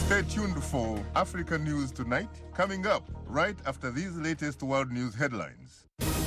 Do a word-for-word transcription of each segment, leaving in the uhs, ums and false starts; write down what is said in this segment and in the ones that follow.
Stay tuned for Africa News Tonight, coming up right after these latest world news headlines.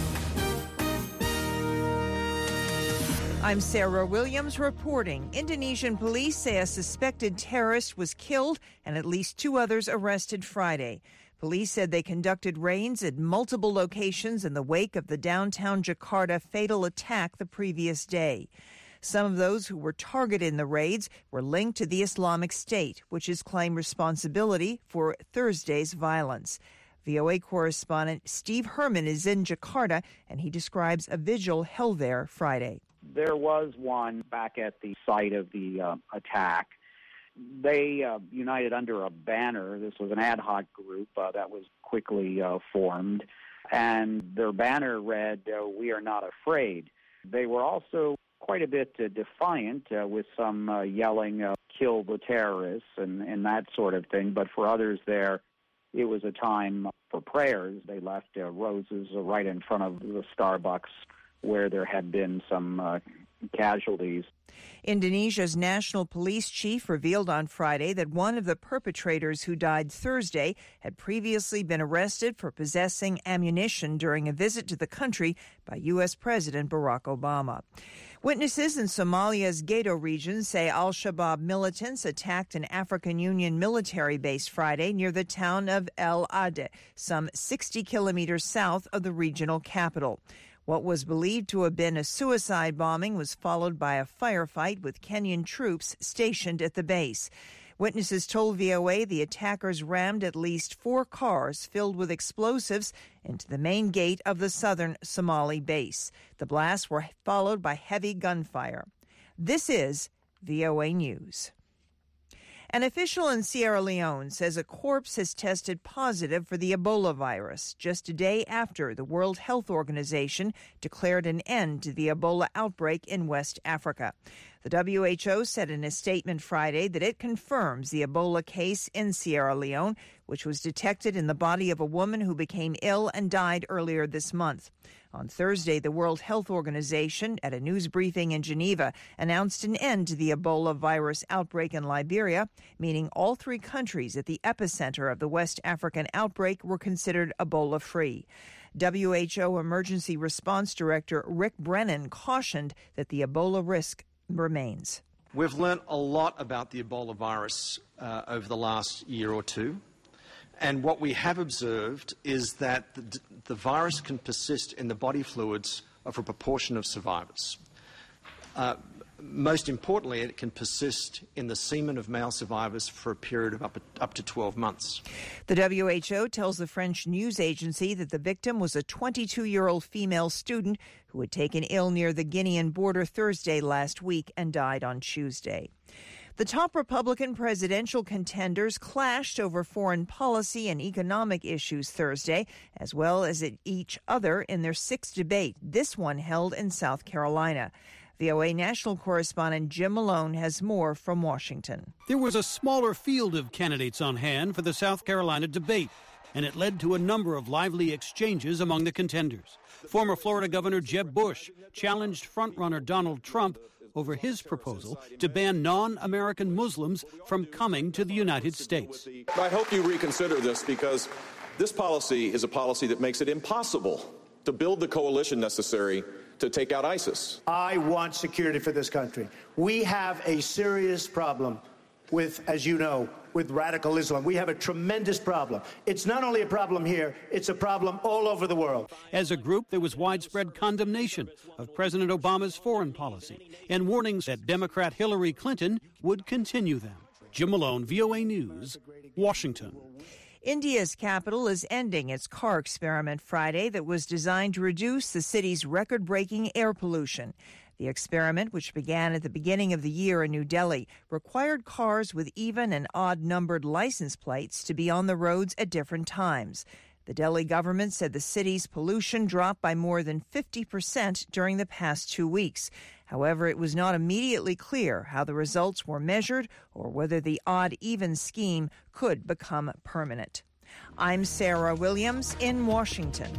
I'm Sarah Williams reporting. Indonesian police say a suspected terrorist was killed and at least two others arrested Friday. Police said they conducted raids at multiple locations in the wake of the downtown Jakarta fatal attack the previous day. Some of those who were targeted in the raids were linked to the Islamic State, which has claimed responsibility for Thursday's violence. V O A correspondent Steve Herman is in Jakarta, and he describes a vigil held there Friday. There was one back at the site of the uh, attack. They uh, united under a banner. This was an ad hoc group uh, that was quickly uh, formed, and their banner read, uh, "We are not afraid." They were also quite a bit uh, defiant uh, with some uh, yelling, uh, "Kill the terrorists," and, and that sort of thing. But for others there, it was a time for prayers. They left uh, roses uh, right in front of the Starbucks where there had been some uh, casualties. Indonesia's national police chief revealed on Friday that one of the perpetrators who died Thursday had previously been arrested for possessing ammunition during a visit to the country by U S President Barack Obama. Witnesses in Somalia's Gedo region say al-Shabaab militants attacked an African Union military base Friday near the town of El Ade, some sixty kilometers south of the regional capital. What was believed to have been a suicide bombing was followed by a firefight with Kenyan troops stationed at the base. Witnesses told V O A the attackers rammed at least four cars filled with explosives into the main gate of the southern Somali base. The blasts were followed by heavy gunfire. This is V O A News. An official in Sierra Leone says a corpse has tested positive for the Ebola virus just a day after the World Health Organization declared an end to the Ebola outbreak in West Africa. The W H O said in a statement Friday that it confirms the Ebola case in Sierra Leone, which was detected in the body of a woman who became ill and died earlier this month. On Thursday, the World Health Organization, at a news briefing in Geneva, announced an end to the Ebola virus outbreak in Liberia, meaning all three countries at the epicenter of the West African outbreak were considered Ebola-free. W H O Emergency Response Director Rick Brennan cautioned that the Ebola risk remains. We've learned a lot about the Ebola virus uh, over the last year or two. And what we have observed is that the, the virus can persist in the body fluids of a proportion of survivors. Uh, most importantly, it can persist in the semen of male survivors for a period of up, up to twelve months. The W H O tells the French news agency that the victim was a twenty-two-year-old female student who had taken ill near the Guinean border Thursday last week and died on Tuesday. The top Republican presidential contenders clashed over foreign policy and economic issues Thursday, as well as at each other in their sixth debate, this one held in South Carolina. V O A national correspondent Jim Malone has more from Washington. There was a smaller field of candidates on hand for the South Carolina debate, and it led to a number of lively exchanges among the contenders. Former Florida Governor Jeb Bush challenged frontrunner Donald Trump over his proposal to ban non-American Muslims from coming to the United States. I hope you reconsider this, because this policy is a policy that makes it impossible to build the coalition necessary to take out ISIS. I want security for this country. We have a serious problem with, as you know, with radical Islam. We have a tremendous problem. It's not only a problem here, it's a problem all over the world. As a group, there was widespread condemnation of President Obama's foreign policy and warnings that Democrat Hillary Clinton would continue them. Jim Malone, V O A News, Washington. India's capital is ending its car experiment Friday that was designed to reduce the city's record-breaking air pollution. The experiment, which began at the beginning of the year in New Delhi, required cars with even and odd-numbered license plates to be on the roads at different times. The Delhi government said the city's pollution dropped by more than fifty percent during the past two weeks. However, it was not immediately clear how the results were measured or whether the odd-even scheme could become permanent. I'm Sarah Williams in Washington.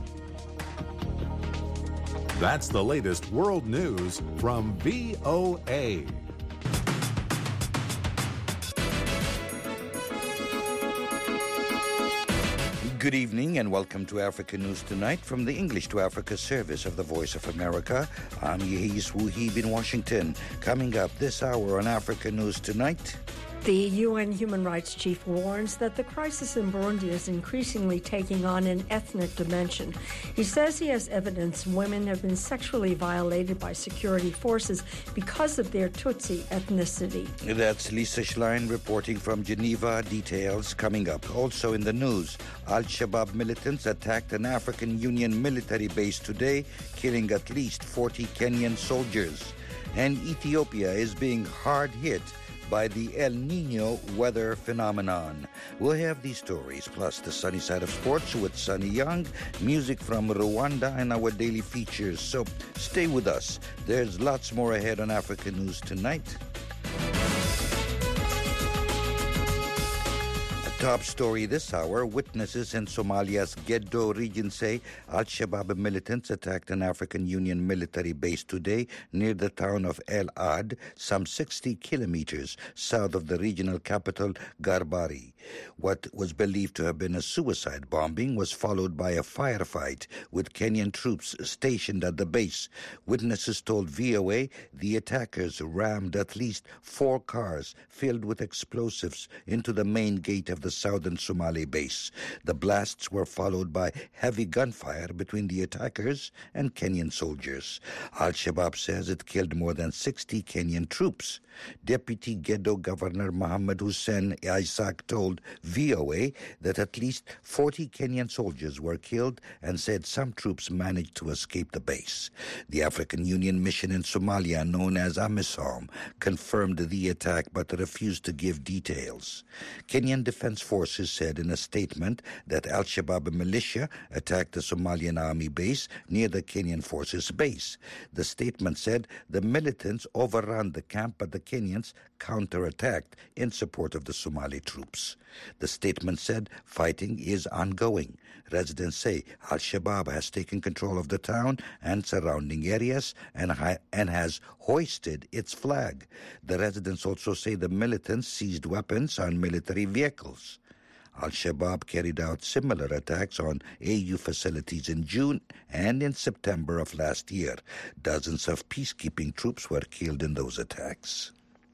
That's the latest world news from V O A. Good evening and welcome to Africa News Tonight from the English to Africa service of the Voice of America. I'm Yehis Wuhib in Washington. Coming up this hour on Africa News Tonight. The U N Human Rights Chief warns that the crisis in Burundi is increasingly taking on an ethnic dimension. He says he has evidence women have been sexually violated by security forces because of their Tutsi ethnicity. That's Lisa Schlein reporting from Geneva. Details coming up. Also in the news, Al-Shabaab militants attacked an African Union military base today, killing at least forty Kenyan soldiers. And Ethiopia is being hard hit by the El Nino weather phenomenon. We'll have these stories, plus the sunny side of sports with Sunny Young, music from Rwanda, and our daily features. So stay with us. There's lots more ahead on Africa News Tonight. Top story this hour, witnesses in Somalia's Gedo region say Al-Shabaab militants attacked an African Union military base today near the town of El Ad, some sixty kilometers south of the regional capital, Garbari. What was believed to have been a suicide bombing was followed by a firefight with Kenyan troops stationed at the base. Witnesses told V O A the attackers rammed at least four cars filled with explosives into the main gate of the southern Somali base. The blasts were followed by heavy gunfire between the attackers and Kenyan soldiers. Al-Shabaab says it killed more than sixty Kenyan troops. Deputy Gedo Governor Mohammed Hussein Isaac told V O A that at least forty Kenyan soldiers were killed and said some troops managed to escape the base. The African Union mission in Somalia, known as AMISOM, confirmed the attack but refused to give details. Kenyan Defense Forces said in a statement that Al-Shabaab militia attacked the Somalian army base near the Kenyan forces base. The statement said the militants overran the camp, but the Kenyans counterattacked in support of the Somali troops. The statement said fighting is ongoing. Residents say Al-Shabaab has taken control of the town and surrounding areas and, ha- and has hoisted its flag. The residents also say the militants seized weapons on military vehicles. Al-Shabaab carried out similar attacks on A U facilities in June and in September of last year. Dozens of peacekeeping troops were killed in those attacks.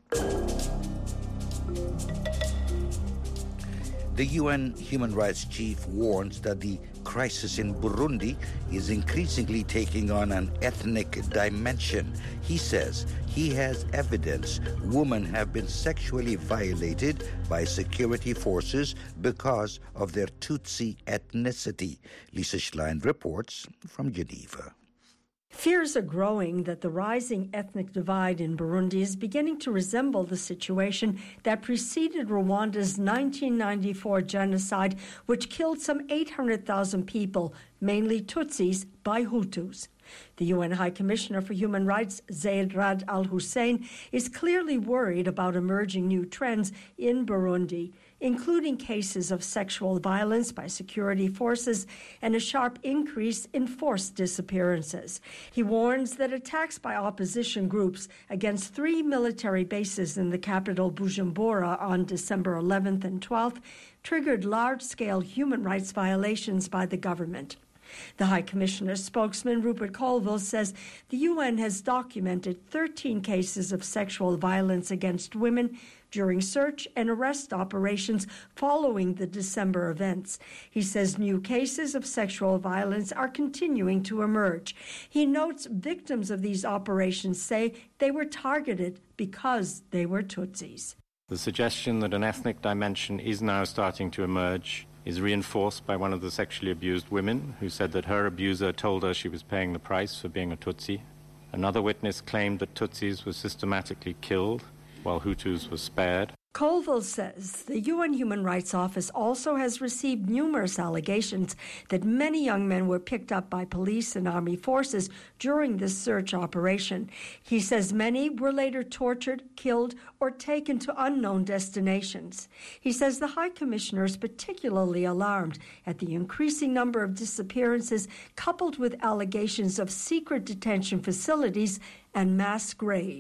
The U N Human Rights Chief warns that the crisis in Burundi is increasingly taking on an ethnic dimension. He says he has evidence women have been sexually violated by security forces because of their Tutsi ethnicity. Lisa Schlein reports from Geneva. Fears are growing that the rising ethnic divide in Burundi is beginning to resemble the situation that preceded Rwanda's nineteen ninety-four genocide, which killed some eight hundred thousand people, mainly Tutsis, by Hutus. The U N High Commissioner for Human Rights, Zeid Ra'ad Al Hussein, is clearly worried about emerging new trends in Burundi, including cases of sexual violence by security forces and a sharp increase in forced disappearances. He warns that attacks by opposition groups against three military bases in the capital Bujumbura on December eleventh and twelfth triggered large-scale human rights violations by the government. The High Commissioner's spokesman, Rupert Colville, says the U N has documented thirteen cases of sexual violence against women during search and arrest operations following the December events. He says new cases of sexual violence are continuing to emerge. He notes victims of these operations say they were targeted because they were Tutsis. The suggestion that an ethnic dimension is now starting to emerge is reinforced by one of the sexually abused women who said that her abuser told her she was paying the price for being a Tutsi. Another witness claimed that Tutsis were systematically killed while Hutus were spared. Colville says the U N Human Rights Office also has received numerous allegations that many young men were picked up by police and army forces during this search operation. He says many were later tortured, killed, or taken to unknown destinations. He says the High Commissioner is particularly alarmed at the increasing number of disappearances coupled with allegations of secret detention facilities and mass graves.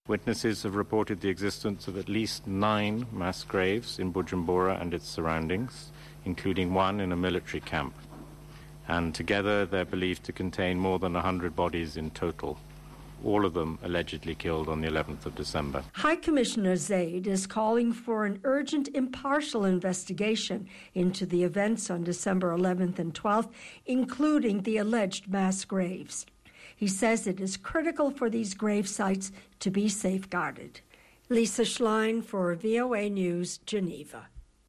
Witnesses have reported the existence of at least nine mass graves in Bujumbura and its surroundings, including one in a military camp. And together they're believed to contain more than one hundred bodies in total, all of them allegedly killed on the eleventh of December. High Commissioner Zaid is calling for an urgent, impartial investigation into the events on December eleventh and twelfth, including the alleged mass graves. He says it is critical for these grave sites to be safeguarded. Lisa Schlein for V O A News, Geneva.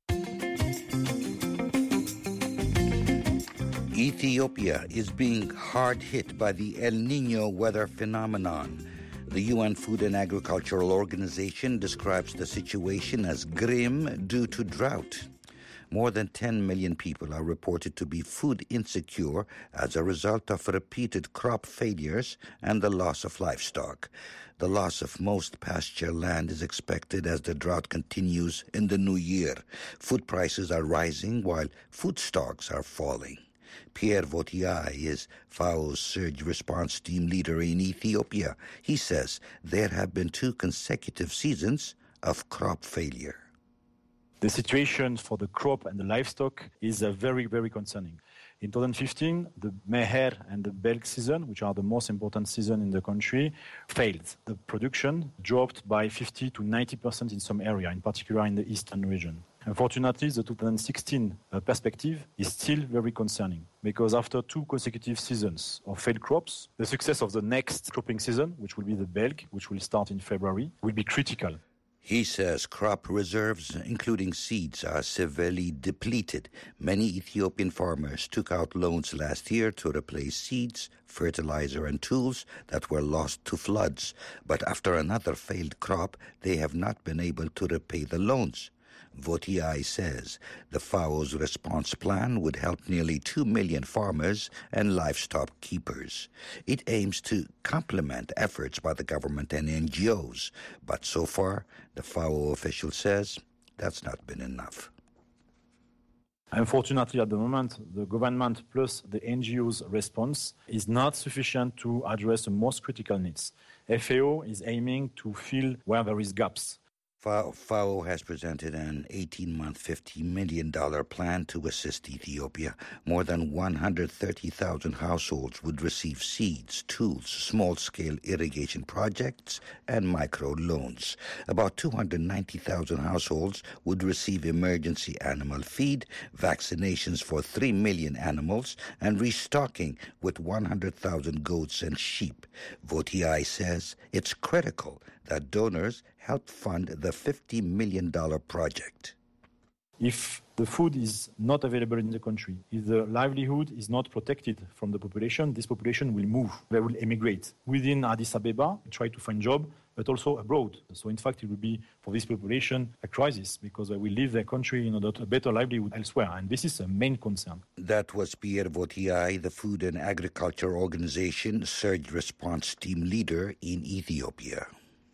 Ethiopia is being hard hit by the El Niño weather phenomenon. The U N Food and Agricultural Organization describes the situation as grim due to drought. More than ten million people are reported to be food insecure as a result of repeated crop failures and the loss of livestock. The loss of most pasture land is expected as the drought continues in the new year. Food prices are rising while food stocks are falling. Pierre Vautier is FAO's surge response team leader in Ethiopia. He says there have been two consecutive seasons of crop failure. The situation for the crop and the livestock is uh, very, very concerning. In twenty fifteen, the Meher and the Belk season, which are the most important season in the country, failed. The production dropped by fifty to ninety percent in some area, in particular in the eastern region. Unfortunately, the two thousand sixteen uh, perspective is still very concerning because after two consecutive seasons of failed crops, the success of the next cropping season, which will be the Belk, which will start in February, will be critical. He says crop reserves, including seeds, are severely depleted. Many Ethiopian farmers took out loans last year to replace seeds, fertilizer, and tools that were lost to floods. But after another failed crop, they have not been able to repay the loans. Vautier says the FAO's response plan would help nearly two million farmers and livestock keepers. It aims to complement efforts by the government and N G Os, but so far, the FAO official says that's not been enough. Unfortunately, at the moment, the government plus the N G Os' response is not sufficient to address the most critical needs. F A O is aiming to fill where there is gaps. FAO has presented an eighteen-month, fifty million dollars plan to assist Ethiopia. More than one hundred thirty thousand households would receive seeds, tools, small-scale irrigation projects, and micro-loans. About two hundred ninety thousand households would receive emergency animal feed, vaccinations for three million animals, and restocking with one hundred thousand goats and sheep. Vautier says it's critical that donors help fund the fifty million dollars project. If the food is not available in the country, if the livelihood is not protected from the population, this population will move. They will emigrate. Within Addis Ababa, try to find job, but also abroad. So in fact, it will be, for this population, a crisis because they will leave their country in order to a better livelihood elsewhere. And this is a main concern. That was Pierre Vautier, the Food and Agriculture Organization Surge Response Team leader in Ethiopia.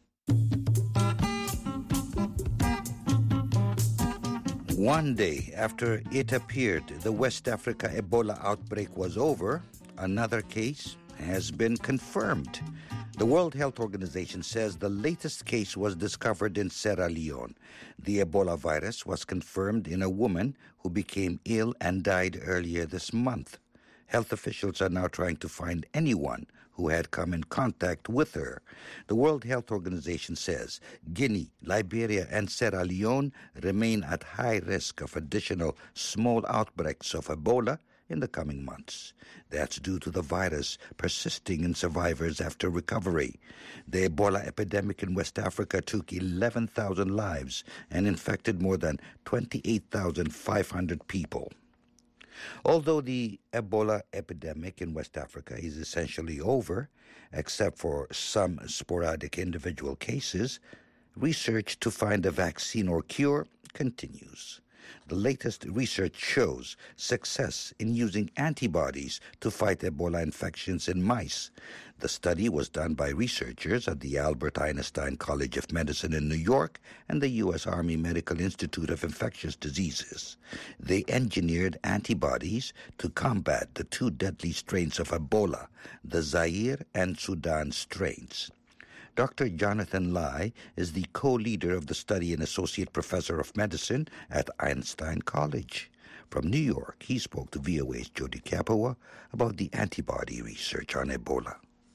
One day after it appeared the West Africa Ebola outbreak was over, another case has been confirmed. The World Health Organization says the latest case was discovered in Sierra Leone. The Ebola virus was confirmed in a woman who became ill and died earlier this month. Health officials are now trying to find anyone who had come in contact with her. The World Health Organization says Guinea, Liberia, and Sierra Leone remain at high risk of additional small outbreaks of Ebola in the coming months. That's due to the virus persisting in survivors after recovery. The Ebola epidemic in West Africa took eleven thousand lives and infected more than twenty-eight thousand five hundred people. Although the Ebola epidemic in West Africa is essentially over, except for some sporadic individual cases, research to find a vaccine or cure continues. The latest research shows success in using antibodies to fight Ebola infections in mice. The study was done by researchers at the Albert Einstein College of Medicine in New York and the U S Army Medical Institute of Infectious Diseases. They engineered antibodies to combat the two deadly strains of Ebola, the Zaire and Sudan strains. Doctor Jonathan Lai is the co-leader of the study and associate professor of medicine at Einstein College. From New York, he spoke to V O A's Jody Capua about the antibody research on Ebola.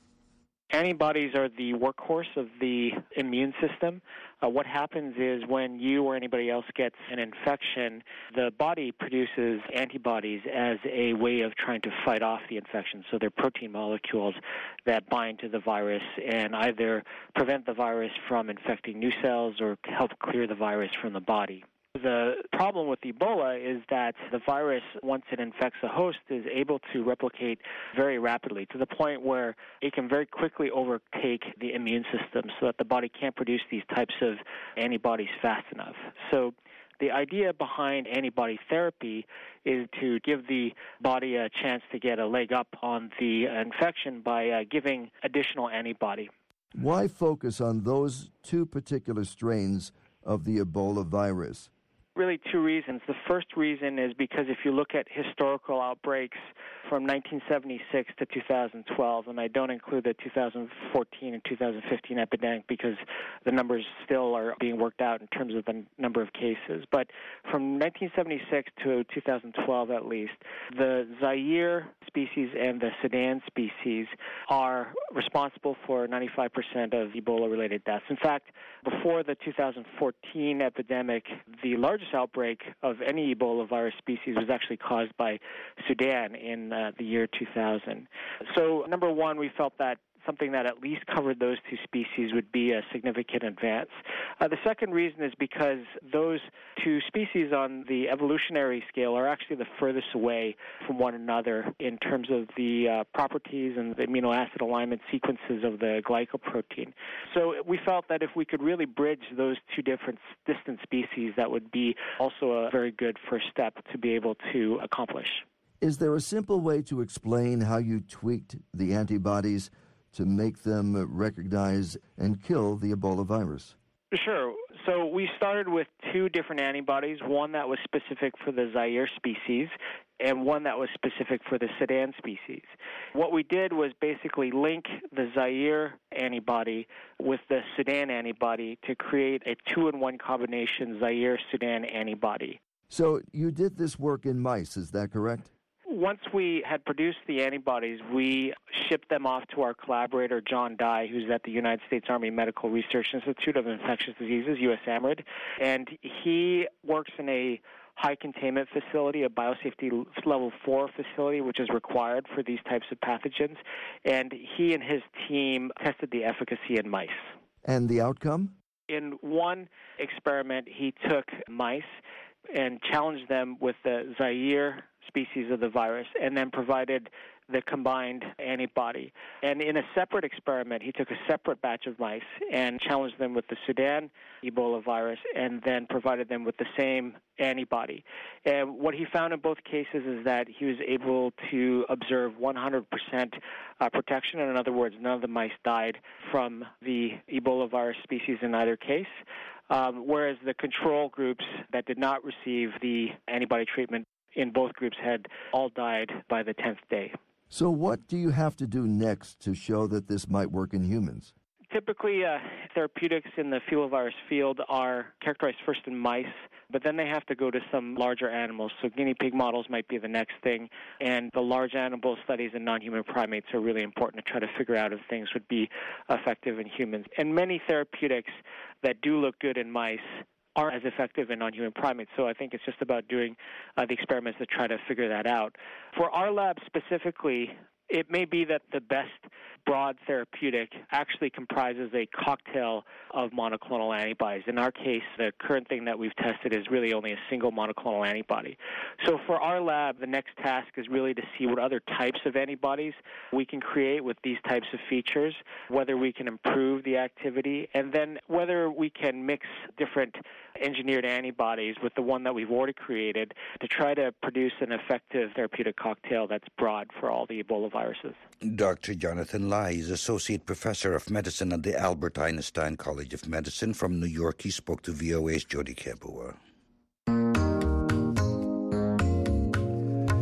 Antibodies are the workhorse of the immune system. Uh, what happens is when you or anybody else gets an infection, the body produces antibodies as a way of trying to fight off the infection. So they're protein molecules that bind to the virus and either prevent the virus from infecting new cells or help clear the virus from the body. The problem with Ebola is that the virus, once it infects a host, is able to replicate very rapidly to the point where it can very quickly overtake the immune system so that the body can't produce these types of antibodies fast enough. So the idea behind antibody therapy is to give the body a chance to get a leg up on the infection by uh, giving additional antibody. Why focus on those two particular strains of the Ebola virus? Really two reasons. The first reason is because if you look at historical outbreaks from nineteen seventy-six to two thousand twelve, and I don't include the two thousand fourteen and two thousand fifteen epidemic because the numbers still are being worked out in terms of the number of cases, but from nineteen seventy-six to two thousand twelve at least, the Zaire species and the Sudan species are responsible for ninety-five percent of Ebola-related deaths. In fact, before the two thousand fourteen epidemic, the largest outbreak of any Ebola virus species was actually caused by Sudan in uh, the year two thousand. So, number one, we felt that something that at least covered those two species would be a significant advance. Uh, the second reason is because those two species on the evolutionary scale are actually the furthest away from one another in terms of the uh, properties and the amino acid alignment sequences of the glycoprotein. So we felt that if we could really bridge those two different distant species, that would be also a very good first step to be able to accomplish. Is there a simple way to explain how you tweaked the antibodies to make them recognize and kill the Ebola virus? Sure. So we started with two different antibodies, one that was specific for the Zaire species and one that was specific for the Sudan species. What we did was basically link the Zaire antibody with the Sudan antibody to create a two-in-one combination Zaire-Sudan antibody. So you did this work in mice, is that correct? Once we had produced the antibodies, we shipped them off to our collaborator, John Dye, who's at the United States Army Medical Research Institute of Infectious Diseases, U S AMRID, and he works in a high containment facility, a biosafety level four facility, which is required for these types of pathogens, and he and his team tested the efficacy in mice. And the outcome? In one experiment, he took mice and challenged them with the Zaire species of the virus and then provided the combined antibody. And in a separate experiment, he took a separate batch of mice and challenged them with the Sudan Ebola virus and then provided them with the same antibody. And what he found in both cases is that he was able to observe one hundred percent uh, protection. In other words, none of the mice died from the Ebola virus species in either case. Um, whereas the control groups that did not receive the antibody treatment in both groups had all died by the tenth day. So what do you have to do next to show that this might work in humans? Typically, uh, therapeutics in the filovirus field are characterized first in mice, but then they have to go to some larger animals. So guinea pig models might be the next thing, and the large animal studies in non-human primates are really important to try to figure out if things would be effective in humans. And many therapeutics that do look good in mice aren't as effective in non-human primates. So I think it's just about doing uh, the experiments to try to figure that out. For our lab specifically, it may be that the best broad therapeutic actually comprises a cocktail of monoclonal antibodies. In our case, the current thing that we've tested is really only a single monoclonal antibody. So for our lab, the next task is really to see what other types of antibodies we can create with these types of features, whether we can improve the activity, and then whether we can mix different engineered antibodies with the one that we've already created to try to produce an effective therapeutic cocktail that's broad for all the Ebola viruses. Doctor Jonathan Lai is Associate Professor of Medicine at the Albert Einstein College of Medicine. From New York, he spoke to V O A's Jody Capua.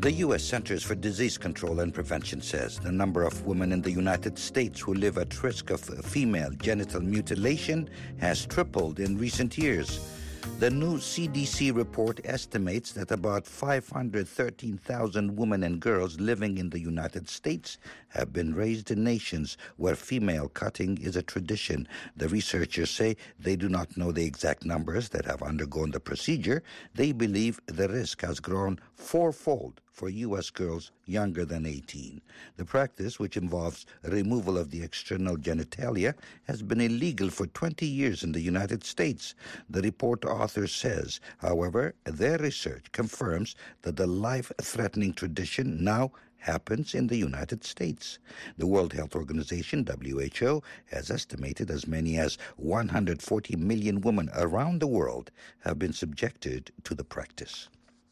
The U S Centers for Disease Control and Prevention says the number of women in the United States who live at risk of female genital mutilation has tripled in recent years. The new C D C report estimates that about five hundred thirteen thousand women and girls living in the United States have been raised in nations where female cutting is a tradition. The researchers say they do not know the exact numbers that have undergone the procedure. They believe the risk has grown fourfold for U S girls younger than eighteen. The practice, which involves removal of the external genitalia, has been illegal for twenty years in the United States. The report author says, however, their research confirms that the life-threatening tradition now happens in the United States. The World Health Organization, W H O, has estimated as many as one hundred forty million women around the world have been subjected to the practice.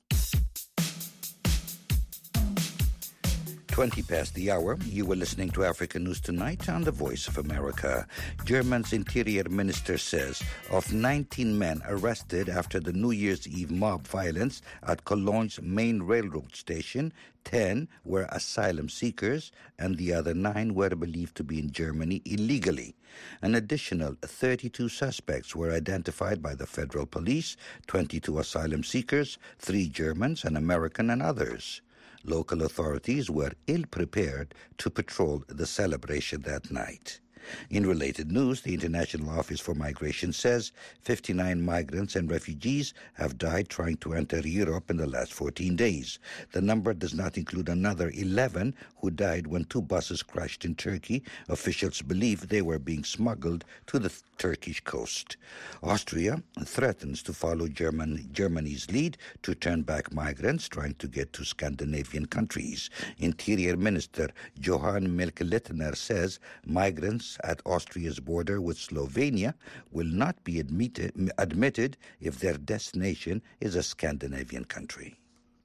twenty past the hour, you were listening to Africa News Tonight on the Voice of America. Germany's interior minister says of nineteen men arrested after the New Year's Eve mob violence at Cologne's main railroad station, ten were asylum seekers and the other nine were believed to be in Germany illegally. An additional thirty-two suspects were identified by the federal police, twenty-two asylum seekers, three Germans, an American, and others. Local authorities were ill-prepared to patrol the celebration that night. In related news, the International Office for Migration says fifty-nine migrants and refugees have died trying to enter Europe in the last fourteen days. The number does not include another eleven who died when two buses crashed in Turkey. Officials believe they were being smuggled to the Turkish coast. Austria threatens to follow German, Germany's lead to turn back migrants trying to get to Scandinavian countries. Interior Minister Johann Milke-Leitner says migrants at Austria's border with Slovenia will not be admitted, admitted if their destination is a Scandinavian country.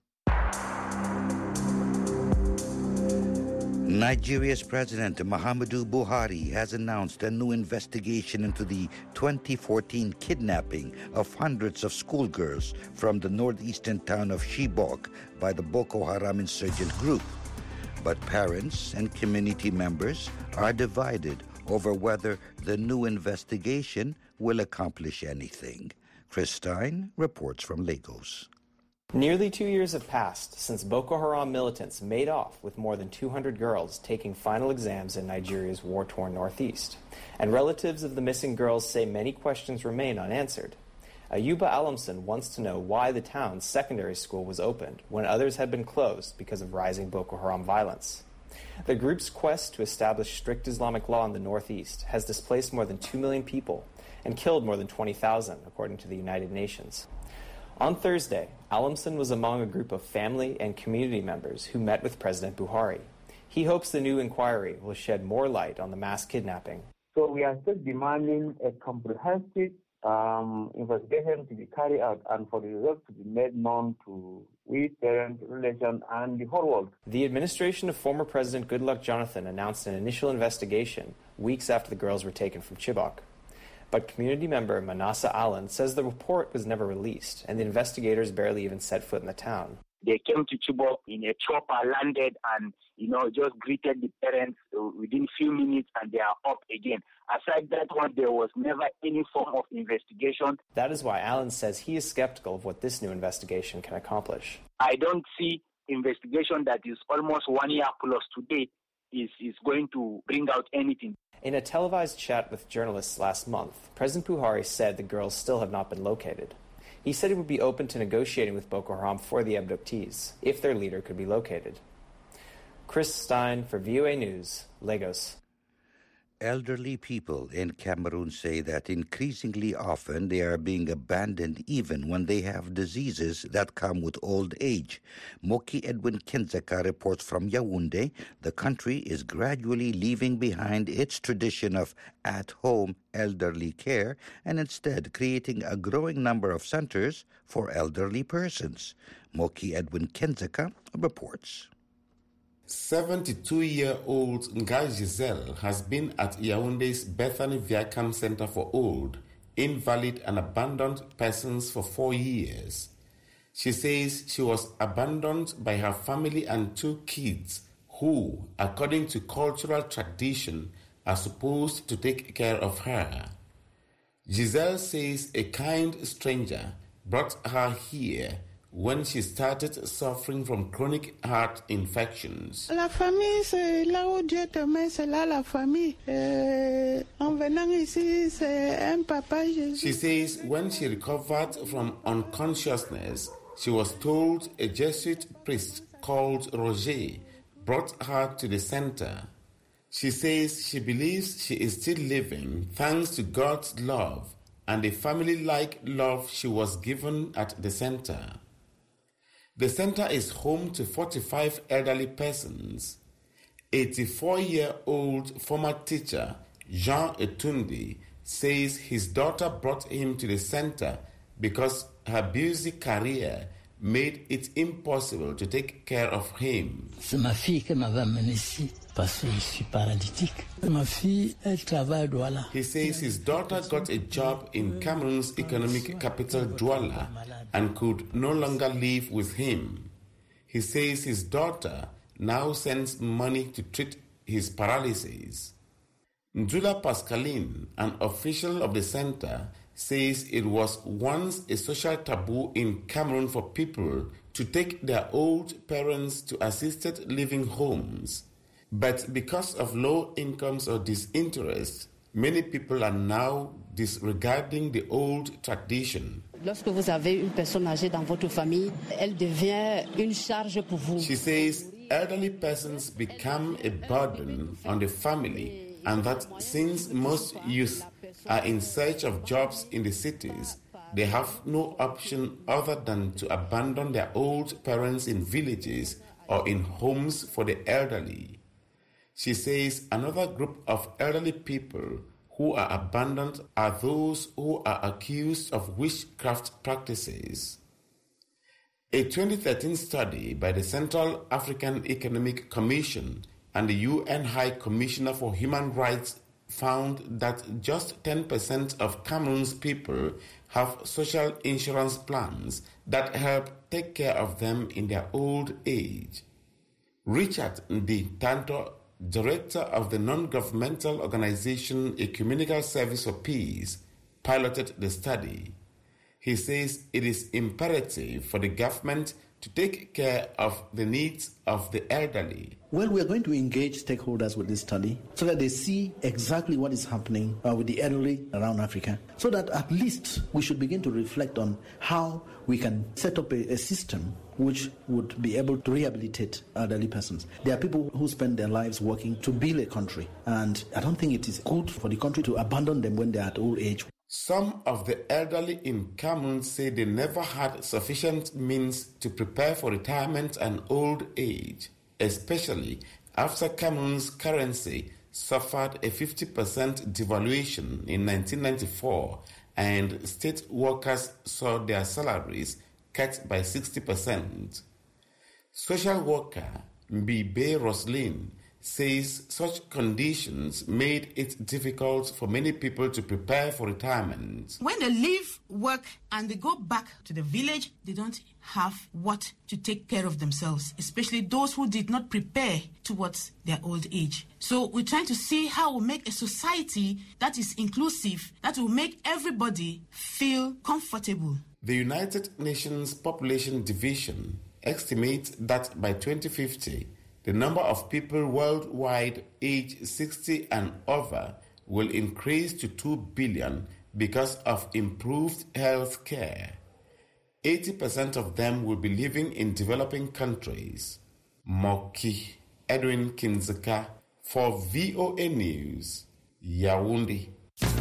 Nigeria's President Muhammadu Buhari has announced a new investigation into the twenty fourteen kidnapping of hundreds of schoolgirls from the northeastern town of Chibok by the Boko Haram insurgent group. But parents and community members are divided over whether the new investigation will accomplish anything. Chris Stein reports from Lagos. Nearly two years have passed since Boko Haram militants made off with more than two hundred girls taking final exams in Nigeria's war-torn northeast. And relatives of the missing girls say many questions remain unanswered. Ayuba Alamson wants to know why the town's secondary school was opened when others had been closed because of rising Boko Haram violence. The group's quest to establish strict Islamic law in the Northeast has displaced more than two million people and killed more than twenty thousand, according to the United Nations. On Thursday, Alamson was among a group of family and community members who met with President Buhari. He hopes the new inquiry will shed more light on the mass kidnapping. So we are still demanding a comprehensive um, investigation to be carried out and for the results to be made known to we, parent, relation, and the whole world. The administration of former President Goodluck Jonathan announced an initial investigation weeks after the girls were taken from Chibok. But community member Manasseh Allen says the report was never released and the investigators barely even set foot in the town. They came to Chibok in a chopper, landed, and you know just greeted the parents within a few minutes, and they are up again. Aside that one, there was never any form of investigation. That is why Allen says he is skeptical of what this new investigation can accomplish. I don't see investigation that is almost one year plus today is, is going to bring out anything. In a televised chat with journalists last month, President Buhari said the girls still have not been located. He said he would be open to negotiating with Boko Haram for the abductees, if their leader could be located. Chris Stein for V O A News, Lagos. Elderly people in Cameroon say that increasingly often they are being abandoned even when they have diseases that come with old age. Moki Edwin Kenzeka reports from Yaoundé. The country is gradually leaving behind its tradition of at-home elderly care and instead creating a growing number of centers for elderly persons. Moki Edwin Kenzeka reports. seventy-two-year-old Ngai Giselle has been at Yaoundé's Bethany Viacam Center for Old, Invalid and Abandoned Persons for four years. She says she was abandoned by her family and two kids who, according to cultural tradition, are supposed to take care of her. Giselle says a kind stranger brought her here when she started suffering from chronic heart infections. La famille, c'est là où Dieu te met, c'est là la famille. Euh, en venant ici, c'est un papa Jésus. She says when she recovered from unconsciousness, she was told a Jesuit priest called Roger brought her to the center. She says she believes she is still living thanks to God's love and the family-like love she was given at the center. The center is home to forty-five elderly persons. eighty-four-year-old former teacher Jean Etundi says his daughter brought him to the center because her busy career made it impossible to take care of him. C'est ma fille qui m'avait amené ici parce que je suis paralytique. Ma fille, elle travaille à Douala. He says his daughter got a job in Cameroon's economic capital Douala and could no longer live with him. He says his daughter now sends money to treat his paralysis. Ndula Pascaline, an official of the center, says it was once a social taboo in Cameroon for people to take their old parents to assisted living homes. But because of low incomes or disinterest, many people are now disregarding the old tradition. Lorsque vous avez une personne âgée dans votre famille, elle devient une charge pour vous. She says elderly persons become a burden on the family, and that since most youth are in search of jobs in the cities, they have no option other than to abandon their old parents in villages or in homes for the elderly. She says another group of elderly people who are abandoned are those who are accused of witchcraft practices. A twenty thirteen study by the Central African Economic Commission and the U N High Commissioner for Human Rights found that just ten percent of Cameroon's people have social insurance plans that help take care of them in their old age. Richard Ndi Tanto, director of the non-governmental organization Ecumenical Service for Peace, piloted the study. He says it is imperative for the government to take care of the needs of the elderly. Well, we are going to engage stakeholders with this study so that they see exactly what is happening uh, with the elderly around Africa, so that at least we should begin to reflect on how we can set up a, a system which would be able to rehabilitate elderly persons. There are people who spend their lives working to build a country, and I don't think it is good for the country to abandon them when they are at old age. Some of the elderly in Cameroon say they never had sufficient means to prepare for retirement and old age, especially after Cameroon's currency suffered a fifty percent devaluation in nineteen ninety-four and state workers saw their salaries cut by sixty percent. Social worker Mbibe Roslin says such conditions made it difficult for many people to prepare for retirement. When they leave work and they go back to the village, they don't have what to take care of themselves, especially those who did not prepare towards their old age. So we're trying to see how we make a society that is inclusive, that will make everybody feel comfortable. The United Nations Population Division estimates that by twenty fifty, the number of people worldwide aged sixty and over will increase to two billion because of improved health care. eighty percent of them will be living in developing countries. Moki Edwin Kinzeka for V O A News, Yaoundé.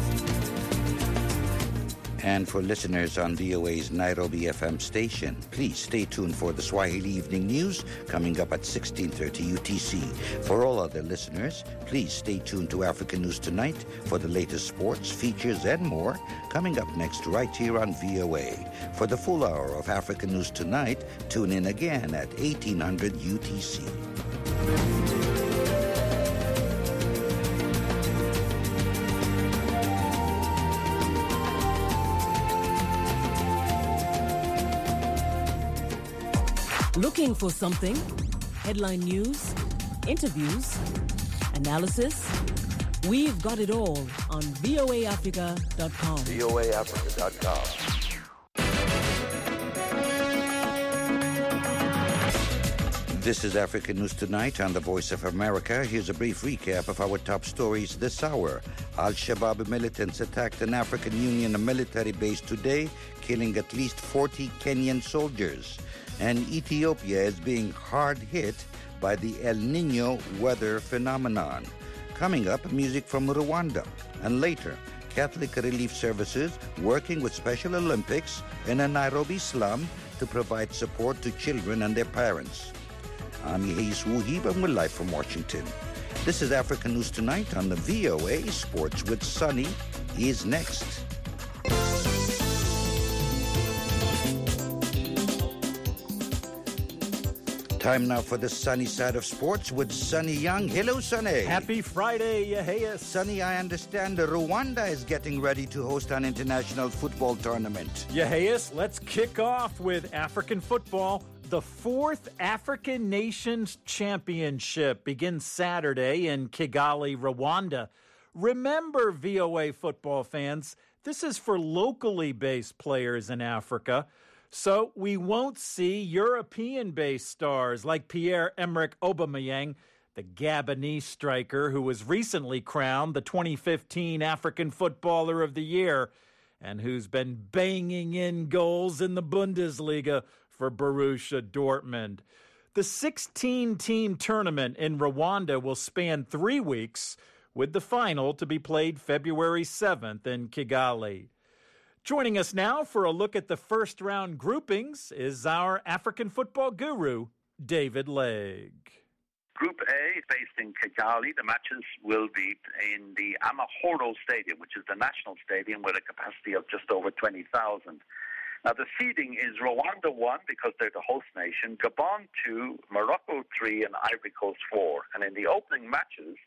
And for listeners on V O A's Nairobi F M station, please stay tuned for the Swahili Evening News coming up at sixteen thirty U T C. For all other listeners, please stay tuned to African News Tonight for the latest sports, features, and more coming up next right here on V O A. For the full hour of African News Tonight, tune in again at eighteen hundred U T C. Looking for something? Headline news, interviews, analysis? We've got it all on V O A Africa dot com. V O A Africa dot com. This is Africa News Tonight on the Voice of America. Here's a brief recap of our top stories this hour. Al-Shabaab militants attacked an African Union military base today, killing at least forty Kenyan soldiers. And Ethiopia is being hard hit by the El Niño weather phenomenon. Coming up, music from Rwanda. And later, Catholic Relief Services working with Special Olympics in a Nairobi slum to provide support to children and their parents. I'm Yehis Wuhib, and we're live from Washington. This is Africa News Tonight on the V O A. Sports with Sunny is next. Time now for the sunny side of sports with Sunny Young. Hello, Sunny. Happy Friday, Yehis. Sunny, I understand Rwanda is getting ready to host an international football tournament. Yehis, let's kick off with African football. The fourth African Nations Championship begins Saturday in Kigali, Rwanda. Remember, V O A football fans, this is for locally based players in Africa. So we won't see European-based stars like Pierre-Emerick Aubameyang, the Gabonese striker who was recently crowned the twenty fifteen African Footballer of the Year and who's been banging in goals in the Bundesliga for Borussia Dortmund. The sixteen-team tournament in Rwanda will span three weeks, with the final to be played February seventh in Kigali. Joining us now for a look at the first-round groupings is our African football guru, David Legg. Group A, based in Kigali, the matches will be in the Amahoro Stadium, which is the national stadium with a capacity of just over twenty thousand. Now, the seeding is Rwanda one because they're the host nation, Gabon two, Morocco three, and Ivory Coast four. And in the opening matches,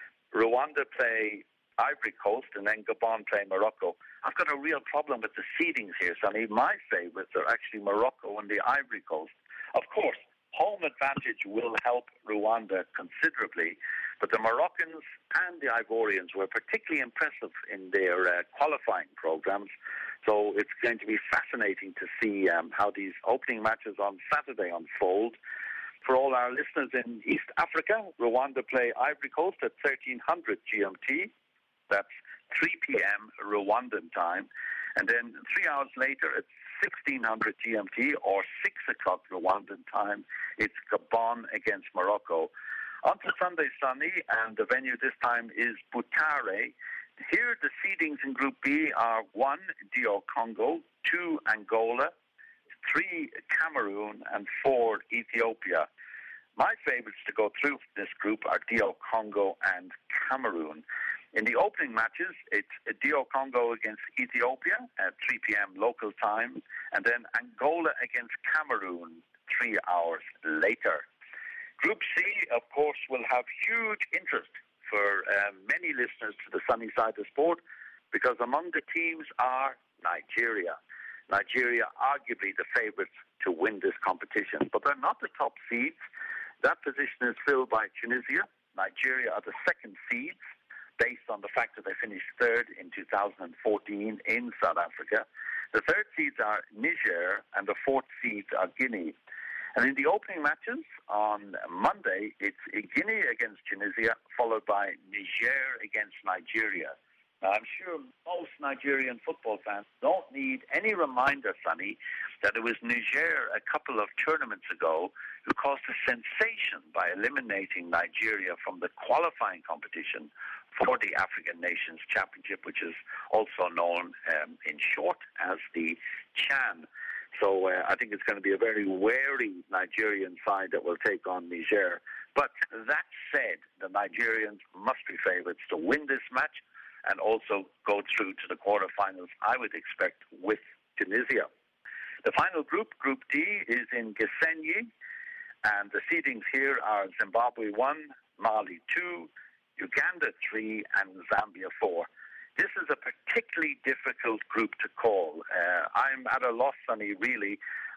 Rwanda play Ivory Coast and then Gabon play Morocco. I've got a real problem with the seedings here, Sonny. My favourites are actually Morocco and the Ivory Coast. Of course, home advantage will help Rwanda considerably, but the Moroccans and the Ivorians were particularly impressive in their uh, qualifying programs. So it's going to be fascinating to see um, how these opening matches on Saturday unfold. For all our listeners in East Africa, Rwanda play Ivory Coast at thirteen hundred G M T. That's three p.m. Rwandan time. And then three hours later at sixteen hundred G M T or six o'clock Rwandan time, it's Gabon against Morocco. On to Sunday, Sunny, and the venue this time is Butare. Here, the seedings in Group B are one, D R Congo, two, Angola, three, Cameroon, and four, Ethiopia. My favorites to go through this group are D R Congo and Cameroon. In the opening matches, it's D R Congo against Ethiopia at three p.m. local time, and then Angola against Cameroon three hours later. Group C, of course, will have huge interest for uh, many listeners to the sunny side of sport, because among the teams are Nigeria. Nigeria, arguably the favourites to win this competition, but they're not the top seeds. That position is filled by Tunisia. Nigeria are the second seeds, based on the fact that they finished third in two thousand fourteen in South Africa. The third seeds are Niger, and the fourth seeds are Guinea. And in the opening matches on Monday, it's Guinea against Tunisia, followed by Niger against Nigeria. Now, I'm sure most Nigerian football fans don't need any reminder, Sonny, that it was Niger a couple of tournaments ago who caused a sensation by eliminating Nigeria from the qualifying competition for the African Nations Championship, which is also known um, in short as the CHAN. So uh, I think it's going to be a very wary Nigerian side that will take on Niger. But that said, the Nigerians must be favourites to win this match and also go through to the quarterfinals, I would expect, with Tunisia. The final group, Group D, is in Gisenyi, and the seedings here are Zimbabwe one, Mali two, Uganda three, and Zambia four. This is a particularly difficult group to call. Uh, I'm at a loss, Sonny, really,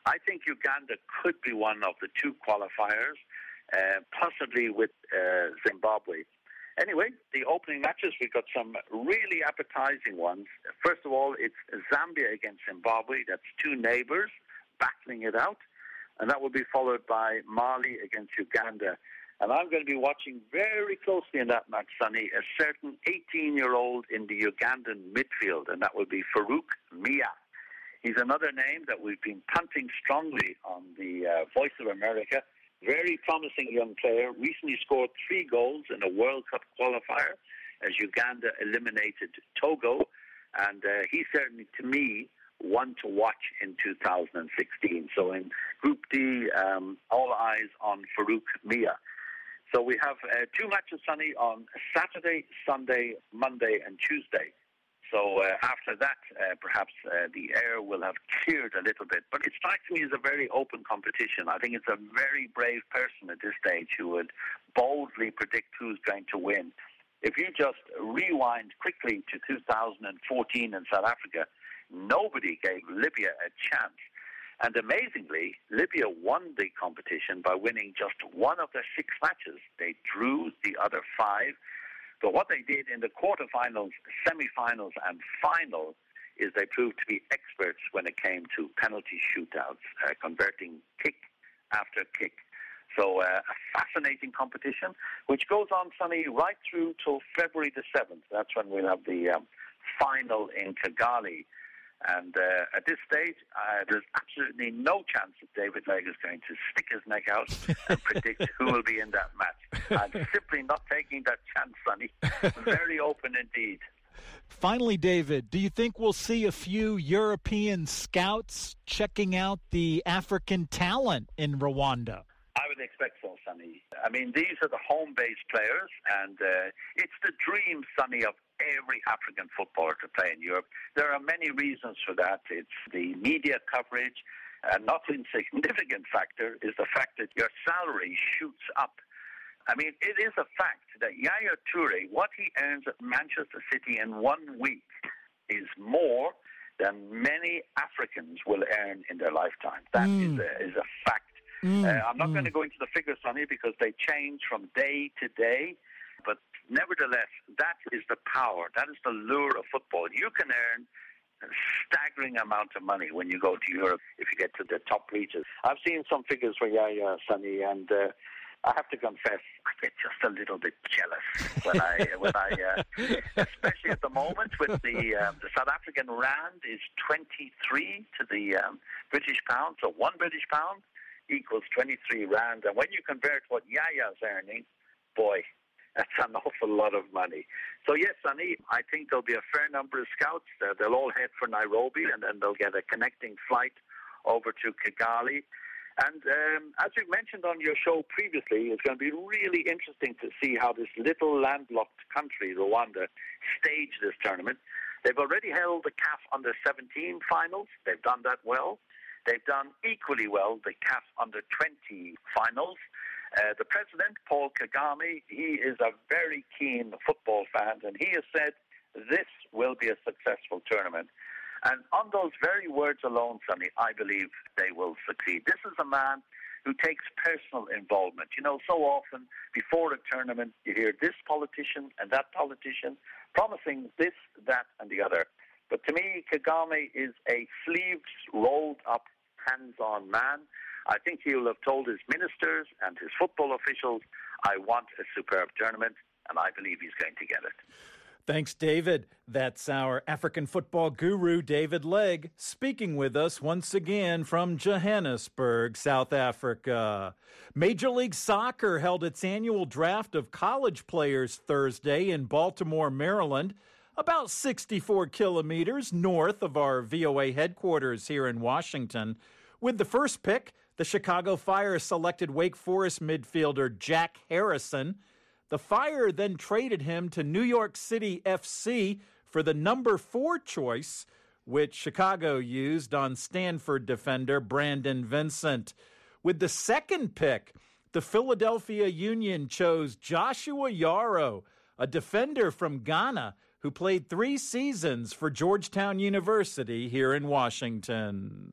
I think Uganda could be one of the two qualifiers, uh, possibly with uh, Zimbabwe. Anyway, the opening matches, we've got some really appetizing ones. First of all, it's Zambia against Zimbabwe. That's two neighbors battling it out. And that will be followed by Mali against Uganda. And I'm going to be watching very closely in that match, Sonny, a certain eighteen-year-old in the Ugandan midfield, and that will be Farouk Mia. He's another name that we've been punting strongly on the uh, Voice of America. Very promising young player. Recently scored three goals in a World Cup qualifier as Uganda eliminated Togo. And uh, he certainly, to me, one to watch in two thousand sixteen. So in Group D, um, all eyes on Farouk Mia. So we have uh, two matches, Sonny, on Saturday, Sunday, Monday, and Tuesday. So uh, after that, uh, perhaps uh, the air will have cleared a little bit. But it strikes me as a very open competition. I think it's a very brave person at this stage who would boldly predict who's going to win. If you just rewind quickly to two thousand fourteen in South Africa, nobody gave Libya a chance. And amazingly, Libya won the competition by winning just one of their six matches. They drew the other five. But what they did in the quarterfinals, semifinals, and final is they proved to be experts when it came to penalty shootouts, uh, converting kick after kick. So uh, a fascinating competition, which goes on, Sonny, right through till February the seventh. That's when we'll have the um, final in Kigali. And uh, at this stage, uh, there's absolutely no chance that David Legg is going to stick his neck out and predict who will be in that match. I'm simply not taking that chance, Sonny. Very open indeed. Finally, David, do you think we'll see a few European scouts checking out the African talent in Rwanda? I would expect so, Sonny. I mean, these are the home-based players, and uh, it's the dream, Sonny, of every African footballer to play in Europe. There are many reasons for that. It's the media coverage. A not insignificant factor is the fact that your salary shoots up. I mean, it is a fact that Yaya Toure, what he earns at Manchester City in one week is more than many Africans will earn in their lifetime. That mm. is, a, is a fact. Mm, uh, I'm not mm. going to go into the figures, Sonny, because they change from day to day. But nevertheless, that is the power. That is the lure of football. You can earn a staggering amount of money when you go to Europe if you get to the top reaches. I've seen some figures for Yaya, Sonny, and uh, I have to confess, I get just a little bit jealous when I, when I, uh, especially at the moment with the um, the South African rand is twenty-three to the um, British pound, so one British pound equals twenty-three rand. And when you convert what Yaya's earning, boy, that's an awful lot of money. So yes, Sonny, I think there'll be a fair number of scouts. Uh, they'll all head for Nairobi, and then they'll get a connecting flight over to Kigali. And um, as we mentioned on your show previously, it's going to be really interesting to see how this little landlocked country, Rwanda, stage this tournament. They've already held the C A F under seventeen finals. They've done that well. They've done equally well the C A F under twenty finals. Uh, the president, Paul Kagame, he is a very keen football fan, and he has said this will be a successful tournament. And on those very words alone, Sonny, I believe they will succeed. This is a man who takes personal involvement. You know, so often before a tournament, you hear this politician and that politician promising this, that, and the other. But to me, Kagame is a sleeves rolled up, hands-on man. I think he will have told his ministers and his football officials, I want a superb tournament, and I believe he's going to get it. Thanks, David. That's our African football guru, David Legg, speaking with us once again from Johannesburg, South Africa. Major League Soccer held its annual draft of college players Thursday in Baltimore, Maryland, about sixty-four kilometers north of our V O A headquarters here in Washington. With the first pick, the Chicago Fire selected Wake Forest midfielder Jack Harrison. The Fire then traded him to New York City F C for the number four choice, which Chicago used on Stanford defender Brandon Vincent. With the second pick, the Philadelphia Union chose Joshua Yaro, a defender from Ghana who played three seasons for Georgetown University here in Washington.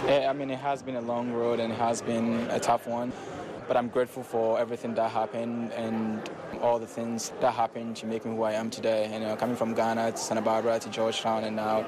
I mean, it has been a long road and it has been a tough one, but I'm grateful for everything that happened and all the things that happened to make me who I am today. You know, coming from Ghana to Santa Barbara to Georgetown and now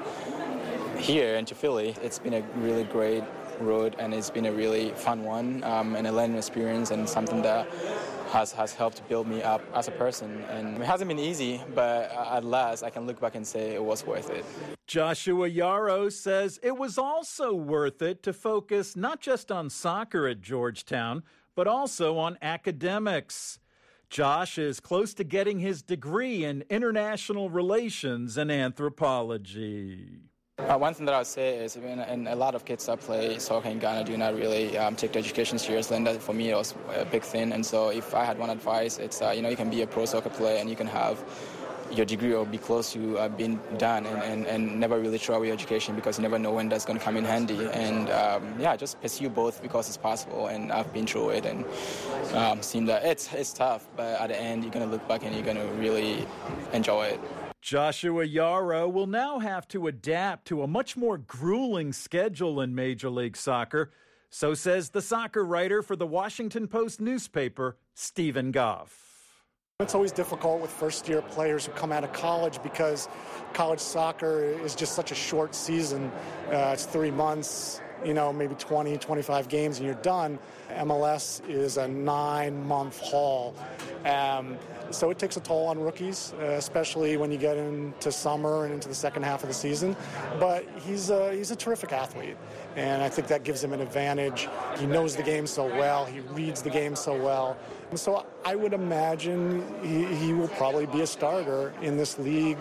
here and to Philly, it's been a really great road and it's been a really fun one um, and a learning experience and something that has, has helped build me up as a person. And it hasn't been easy, but at last I can look back and say it was worth it. Joshua Yaro says it was also worth it to focus not just on soccer at Georgetown, but also on academics. Josh is close to getting his degree in international relations and anthropology. Uh, one thing that I would say is, even and a lot of kids that play soccer in Ghana do not really um, take the education seriously, and that for me it was a big thing. And so, if I had one advice, it's uh, you know you can be a pro soccer player and you can have your degree or be close to uh, being done, and, and, and never really throw away your education because you never know when that's going to come in handy. And um, yeah, just pursue both because it's possible. And I've been through it and um, seen that it's it's tough, but at the end you're going to look back and you're going to really enjoy it. Joshua Yaro will now have to adapt to a much more grueling schedule in Major League Soccer. So says the soccer writer for the Washington Post newspaper, Stephen Goff. It's always difficult with first-year players who come out of college because college soccer is just such a short season. Uh, it's three months, you know, maybe twenty, twenty-five games and you're done. M L S is a nine-month haul. Um, so it takes a toll on rookies, uh, especially when you get into summer and into the second half of the season. But he's a, he's a terrific athlete, and I think that gives him an advantage. He knows the game so well. He reads the game so well. And so I would imagine he, he will probably be a starter in this league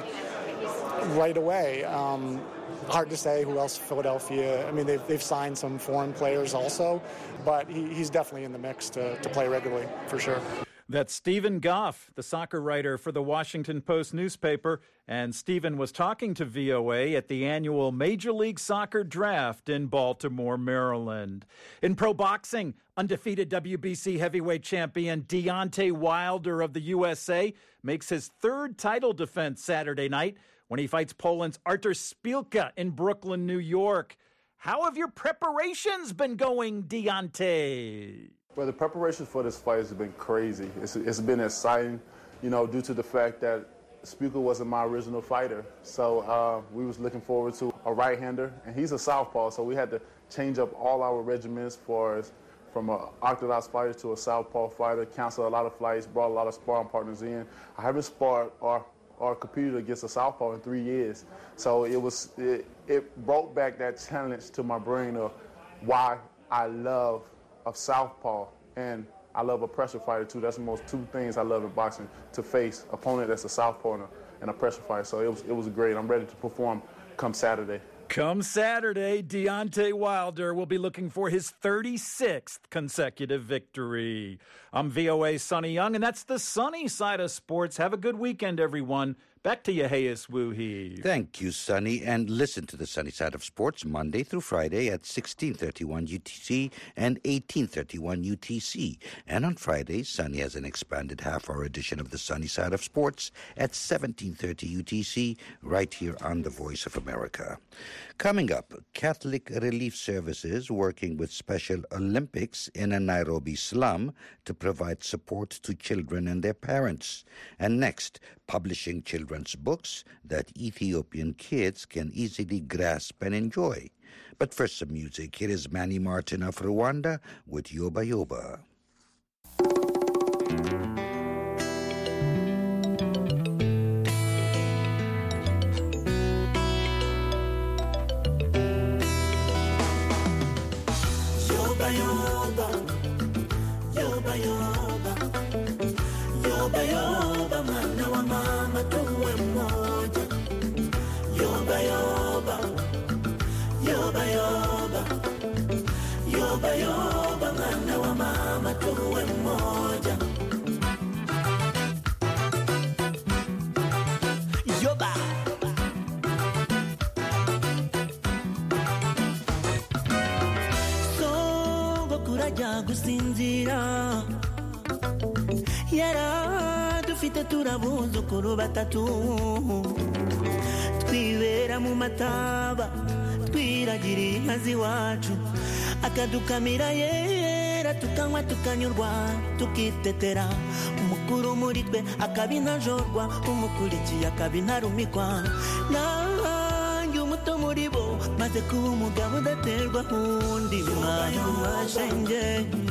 right away. Um, hard to say who else. Philadelphia, I mean, they've, they've signed some foreign players also, but he, he's definitely in the mix to, to play regularly, for sure. That's Stephen Goff, the soccer writer for the Washington Post newspaper, and Stephen was talking to V O A at the annual Major League Soccer Draft in Baltimore, Maryland. In pro boxing, undefeated W B C heavyweight champion Deontay Wilder of the U S A makes his third title defense Saturday night when he fights Poland's Artur Szpilka in Brooklyn, New York. How have your preparations been going, Deontay? Well, the preparation for this fight has been crazy. It's, it's been exciting, you know, due to the fact that Szpilka wasn't my original fighter. So uh, we was looking forward to a right-hander, and he's a southpaw, so we had to change up all our regimens for us, from an orthodox fighter to a southpaw fighter, cancel a lot of flights, brought a lot of sparring partners in. I haven't sparred or, or competed against a southpaw in three years. So it was it, it brought back that challenge to my brain of why I love of southpaw, and I love a pressure fighter too. That's the most two things I love in boxing, to face opponent that's a southpaw and a, and a pressure fighter. So it was it was great. I'm ready to perform come Saturday. Come Saturday, Deontay Wilder will be looking for his thirty-sixth consecutive victory. I'm V O A's Sonny Young, and that's the sunny side of sports. Have a good weekend, everyone. Back to you, Hayes Woohee. Thank you, Sonny. And listen to the Sunny Side of Sports Monday through Friday at sixteen thirty-one U T C and eighteen thirty-one U T C. And on Fridays, Sonny has an expanded half-hour edition of the Sunny Side of Sports at seventeen thirty U T C, right here on the Voice of America. Coming up, Catholic Relief Services working with Special Olympics in a Nairobi slum to provide support to children and their parents. And next, publishing children's books that Ethiopian kids can easily grasp and enjoy. But first, some music. Here is Manny Martin of Rwanda with Yoba Yoba. gusinzira yara dufite turabuzukuru batatu twibera mu mataba twiragiriye inka z'iwacu akadukamira yera tukanywa tukanyurwa tukitetera umukuru muri twe akaba intajorwa umukurikiye akaba intarumikwa nanjye umuto muri bo maze kuba umugabo udaterwa nk'undi mwana washenge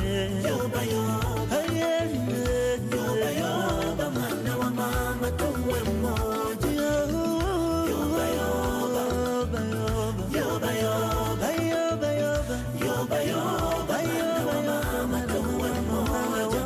yobayoba mwana wa mama tuwe mmoja yobayoba yobayoba yobayoba yobayoba yobayoba mama tuwe mmoja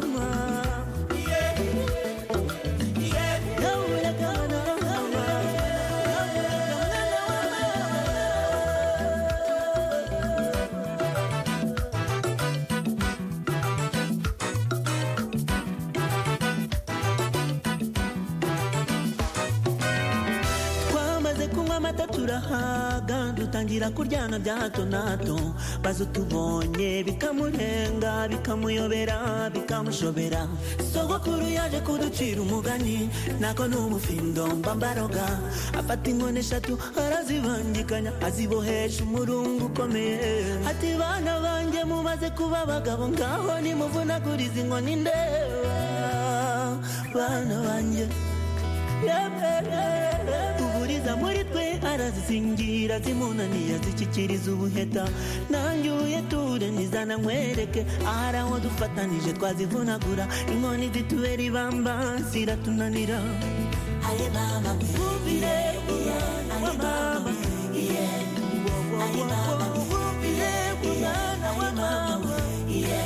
turahaga dutangira kuryana bya hato na hato bazo tubonye bikamurenga bikamuyobera bikamushobera sogokuru yaje kuducira umugani nako n'umufindo mbambaroga afata inkoni eshatu arazibangikanya azibohesha umurungu ukomeye ati bana banjye mumaze kuba abagabo ngaho nimuvunaguriza inkoni ndeba bana banjye uburiza muri twe arazisingira zimunaniye azishyikiriza ubuheta nanjye uyeture nizana nkwereke ahari aho dufatanije twazivunagura inkoni zitubera ibamba ziratunanira aye mama mvubire aye mama iye aye mama mvubire kuzana wa mama iye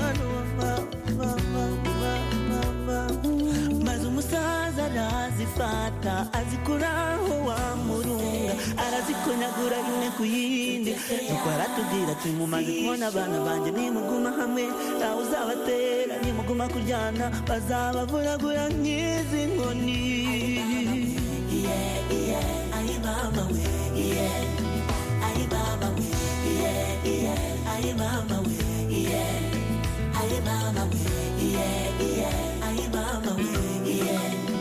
maze umusaza arazifata azikuraho wamurunga arazikonyagura imwe ku yindi nuko aratubwira ati mumaze kubona abana banjye nimuguma hamwe ntawe uzabatera nimuguma kuryana bazabavunagura nk'izi nkoni iye iye ayi mama we iye ayi mama we iye iye ayi mama we iye ayi mama we iye iye ayi mama we iye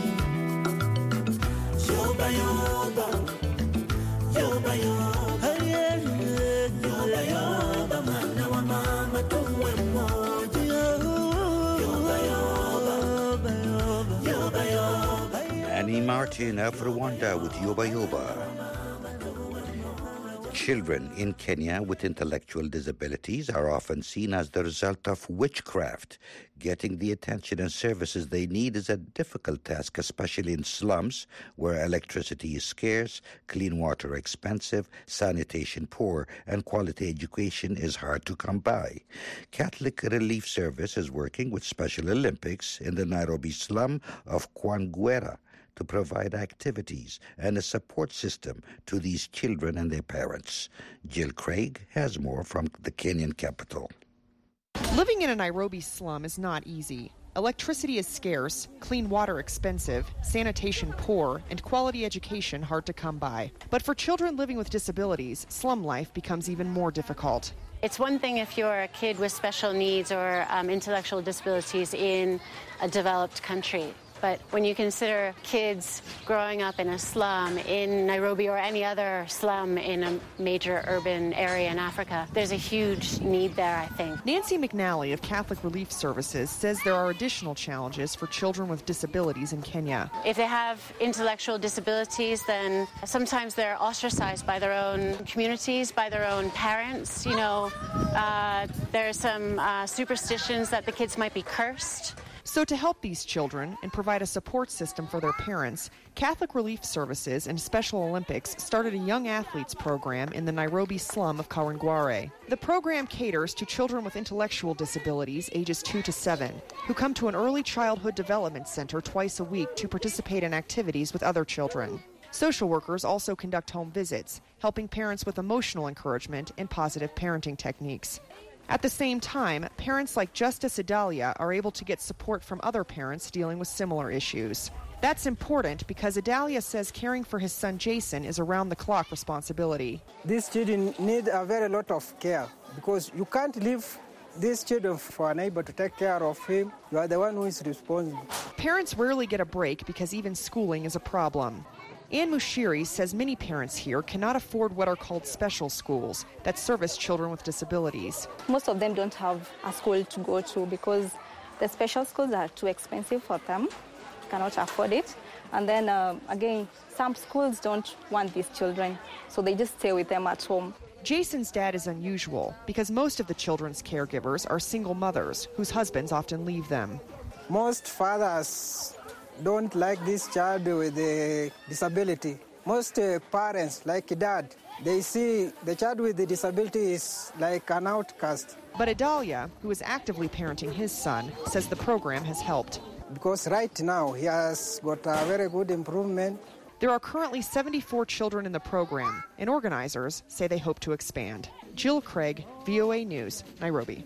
yoba yoba yoba yoba yoba yoba mwana wa mama tuwe mmoja yoba yoba yoba yoba Annie Martin of Rwanda with Yoba Yoba. Children in Kenya with intellectual disabilities are often seen as the result of witchcraft. Getting the attention and services they need is a difficult task, especially in slums where electricity is scarce, clean water expensive, sanitation poor, and quality education is hard to come by. Catholic Relief Service is working with Special Olympics in the Nairobi slum of Kwangwera to provide activities and a support system to these children and their parents. Jill Craig has more from the Kenyan capital. Living in a Nairobi slum is not easy. Electricity is scarce, clean water expensive, sanitation poor, and quality education hard to come by. But for children living with disabilities, slum life becomes even more difficult. It's one thing if you're a kid with special needs or um, intellectual disabilities in a developed country. But when you consider kids growing up in a slum in Nairobi or any other slum in a major urban area in Africa, there's a huge need there, I think. Nancy McNally of Catholic Relief Services says there are additional challenges for children with disabilities in Kenya. If they have intellectual disabilities, then sometimes they're ostracized by their own communities, by their own parents. You know, uh, there's some uh, superstitions that the kids might be cursed. So to help these children and provide a support system for their parents, Catholic Relief Services and Special Olympics started a young athletes program in the Nairobi slum of Kawangware. The program caters to children with intellectual disabilities ages two to seven, who come to an early childhood development center twice a week to participate in activities with other children. Social workers also conduct home visits, helping parents with emotional encouragement and positive parenting techniques. At the same time, parents like Justice Idalia are able to get support from other parents dealing with similar issues. That's important because Idalia says caring for his son Jason is a round-the-clock responsibility. These children need a very lot of care because you can't leave these children for a neighbor to take care of him. You are the one who is responsible. Parents rarely get a break because even schooling is a problem. Ann Mushiri says many parents here cannot afford what are called special schools that service children with disabilities. Most of them don't have a school to go to because the special schools are too expensive for them, cannot afford it. And then uh, again, some schools don't want these children, so they just stay with them at home. Jason's dad is unusual because most of the children's caregivers are single mothers whose husbands often leave them. Most fathers don't like this child with a disability. Most uh, parents, like dad, they see the child with the disability is like an outcast. But Adalia, who is actively parenting his son, says the program has helped. Because right now he has got a very good improvement. There are currently seventy-four children in the program, and organizers say they hope to expand. Jill Craig, V O A News, Nairobi.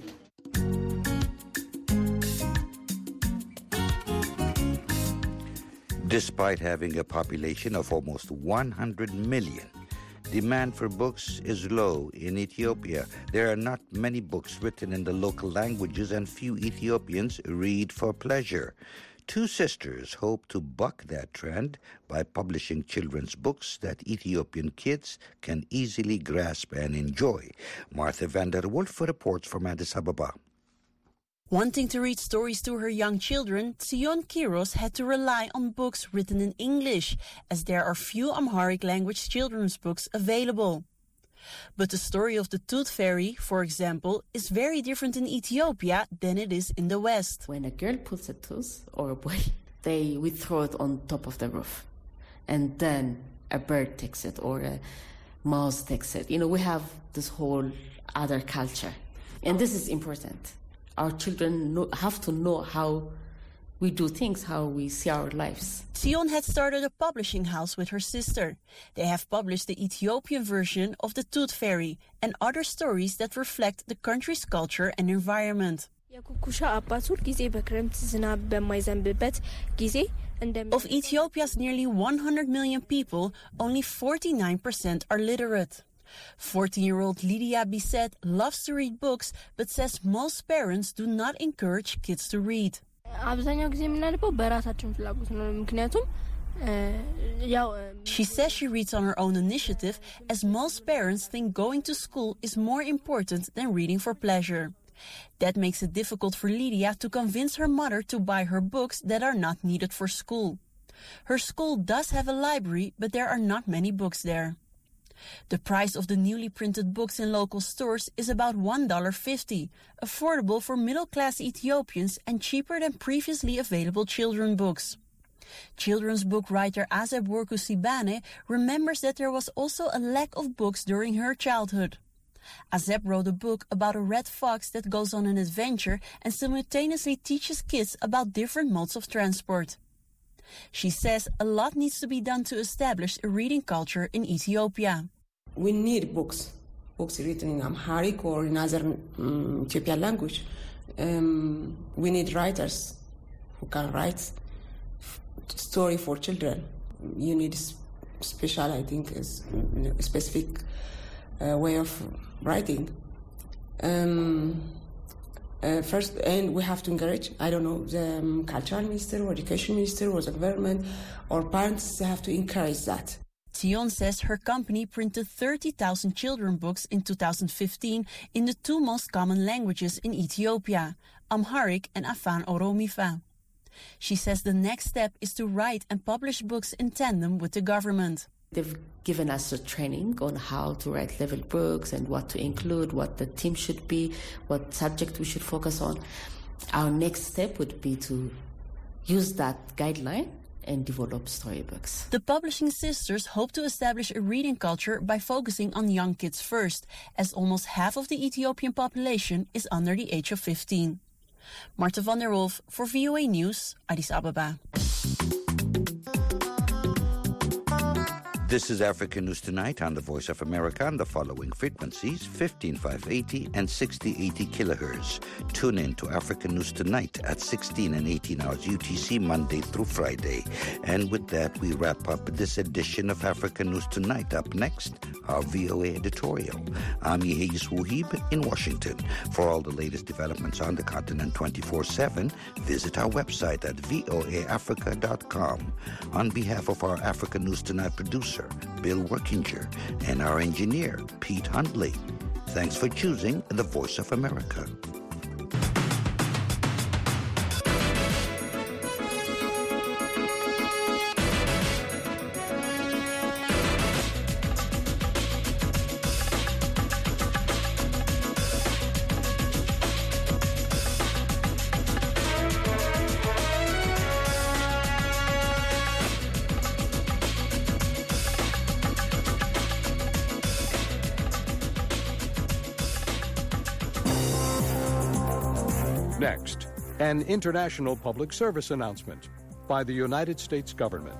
Despite having a population of almost one hundred million, demand for books is low in Ethiopia. There are not many books written in the local languages, and few Ethiopians read for pleasure. Two sisters hope to buck that trend by publishing children's books that Ethiopian kids can easily grasp and enjoy. Martha van der Wolf reports from Addis Ababa. Wanting to read stories to her young children, Sion Kiros had to rely on books written in English, as there are few Amharic language children's books available. But the story of the Tooth Fairy, for example, is very different in Ethiopia than it is in the West. When a girl pulls a tooth, or a boy, they we throw it on top of the roof. And then a bird takes it, or a mouse takes it. You know, we have this whole other culture. And this is important. Our children know, have to know how we do things, how we see our lives. Sion had started a publishing house with her sister. They have published the Ethiopian version of the Tooth Fairy and other stories that reflect the country's culture and environment. Of Ethiopia's nearly one hundred million people, only forty-nine percent are literate. fourteen-year-old Lydia Bisset loves to read books, but says most parents do not encourage kids to read. She says she reads on her own initiative, as most parents think going to school is more important than reading for pleasure. That makes it difficult for Lydia to convince her mother to buy her books that are not needed for school. Her school does have a library, but there are not many books there. The price of the newly printed books in local stores is about one dollar fifty, affordable for middle-class Ethiopians and cheaper than previously available children's books. Children's book writer Azeb Worku Sibane remembers that there was also a lack of books during her childhood. Azeb wrote a book about a red fox that goes on an adventure and simultaneously teaches kids about different modes of transport. She says a lot needs to be done to establish a reading culture in Ethiopia. We need books, books written in Amharic or in other um, Ethiopian language. Um, we need writers who can write f- story for children. You need special, I think, is a specific uh, way of writing. Um, Uh, first, and we have to encourage, I don't know, the um, cultural minister or education minister or the government or parents have to encourage that. Tion says her company printed thirty thousand children books in two thousand fifteen in the two most common languages in Ethiopia, Amharic and Afan Oromifa. She says the next step is to write and publish books in tandem with the government. They've given us a training on how to write level books and what to include, what the theme should be, what subject we should focus on. Our next step would be to use that guideline and develop storybooks. The publishing sisters hope to establish a reading culture by focusing on young kids first, as almost half of the Ethiopian population is under the age of fifteen. Marta van der Wolf for V O A News, Addis Ababa. This is Africa News Tonight on the Voice of America on the following frequencies, fifteen five eighty and sixty eighty kilohertz. Tune in to Africa News Tonight at sixteen and eighteen hours U T C Monday through Friday. And with that, we wrap up this edition of Africa News Tonight. Up next, our V O A editorial. I'm Yehiyis Wuhib in Washington. For all the latest developments on the continent twenty-four seven, visit our website at voa africa dot com. On behalf of our Africa News Tonight producer, Bill Workinger, and our engineer, Pete Huntley, thanks for choosing the Voice of America. Next, an international public service announcement by the United States government.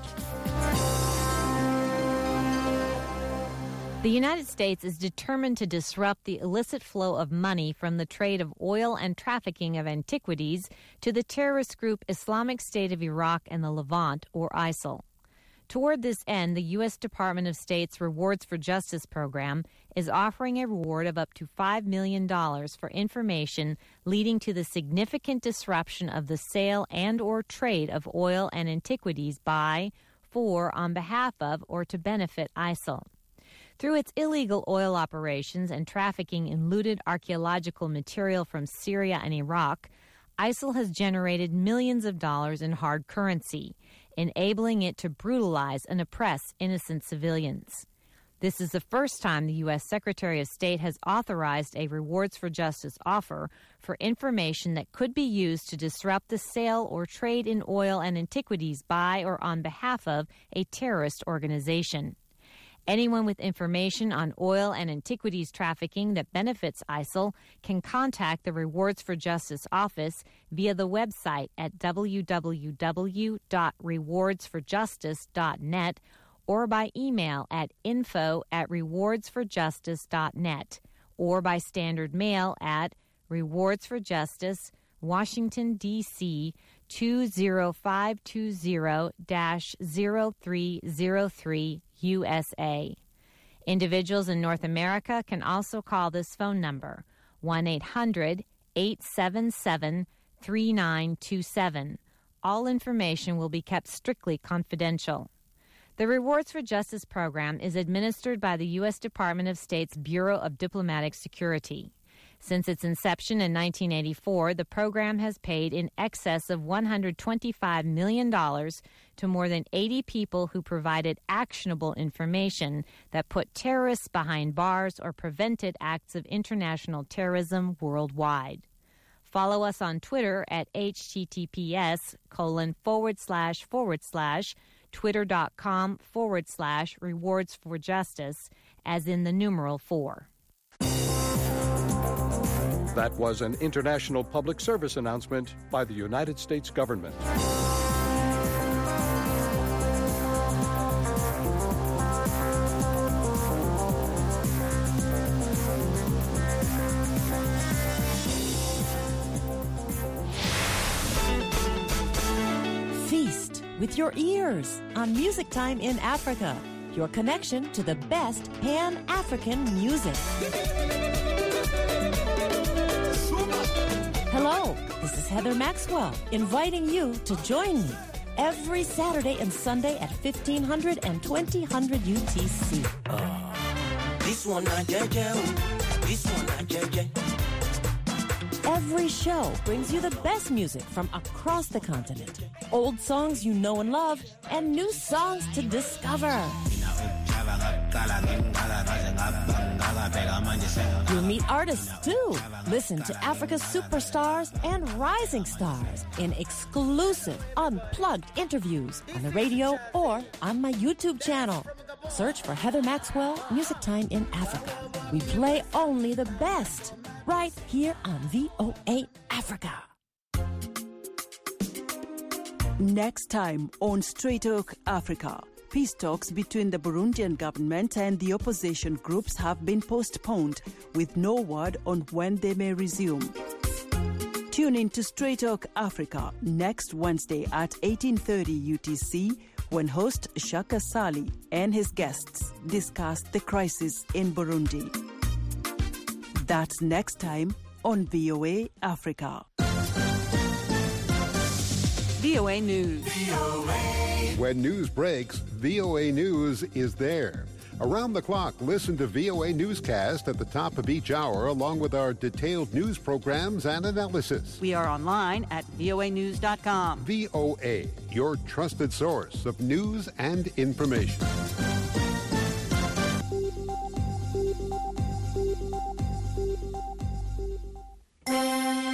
The United States is determined to disrupt the illicit flow of money from the trade of oil and trafficking of antiquities to the terrorist group Islamic State of Iraq and the Levant, or ISIL. Toward this end, the U S Department of State's Rewards for Justice program is offering a reward of up to five million dollars for information leading to the significant disruption of the sale and or trade of oil and antiquities by, for, on behalf of, or to benefit ISIL. Through its illegal oil operations and trafficking in looted archaeological material from Syria and Iraq, ISIL has generated millions of dollars in hard currency, enabling it to brutalize and oppress innocent civilians. This is the first time the U S Secretary of State has authorized a Rewards for Justice offer for information that could be used to disrupt the sale or trade in oil and antiquities by or on behalf of a terrorist organization. Anyone with information on oil and antiquities trafficking that benefits ISIL can contact the Rewards for Justice office via the website at w w w dot rewards for justice dot net or by email at info at rewards for justice dot net or by standard mail at Rewards for Justice, Washington, D C two zero five two zero dash zero three zero three U S A. Individuals in North America can also call this phone number, one eight hundred eight seven seven three nine two seven. All information will be kept strictly confidential. The Rewards for Justice program is administered by the U S Department of State's Bureau of Diplomatic Security. Since its inception in nineteen eighty-four, the program has paid in excess of one hundred twenty-five million dollars to more than eighty people who provided actionable information that put terrorists behind bars or prevented acts of international terrorism worldwide. Follow us on Twitter at https colon forward slash forward slash twitter.com forward slash rewards for justice, as in the numeral four. That was an international public service announcement by the United States government. Feast with your ears on Music Time in Africa, your connection to the best Pan-African music. Hello, this is Heather Maxwell, inviting you to join me every Saturday and Sunday at fifteen hundred and twenty hundred U T C. Uh, this one not J J, this one not J J. Every show brings you the best music from across the continent. Old songs you know and love, and new songs to discover. You'll meet artists too. Listen to Africa's superstars and rising stars in exclusive, unplugged interviews on the radio or on my YouTube channel. Search for Heather Maxwell, Music Time in Africa. We play only the best right here on V O A Africa. Next time on Straight Talk Africa. Peace talks between the Burundian government and the opposition groups have been postponed, with no word on when they may resume. Tune in to Straight Talk Africa next Wednesday at eighteen thirty U T C, when host Shaka Sali and his guests discussed the crisis in Burundi. That's next time on V O A Africa. V O A News. When news breaks, V O A News is there. Around the clock, listen to V O A Newscast at the top of each hour, along with our detailed news programs and analysis. We are online at V O A news dot com. V O A, your trusted source of news and information.